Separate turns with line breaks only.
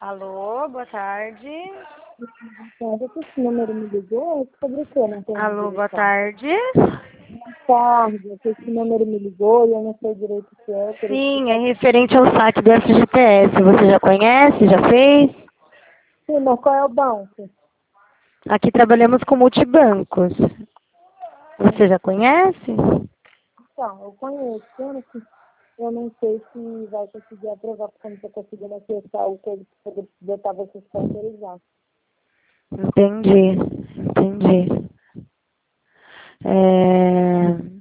Alô, boa tarde.
Esse número me ligou, é sobre o que? Eu não tenho
Alô, boa
direito.
tarde.
Boa tarde, esse número me ligou e eu não sei direito o que é. Por isso
Sim,
que...
é referente ao saque do FGTS. Você já conhece? Já fez?
Sim, mas qual é o banco?
Aqui trabalhamos com multibancos. Você já conhece?
Então, eu conheço, eu não sei se vai conseguir aprovar, porque eu não estou conseguindo acessar o que ele poderia botar vocês para autorizar.
Entendi, entendi.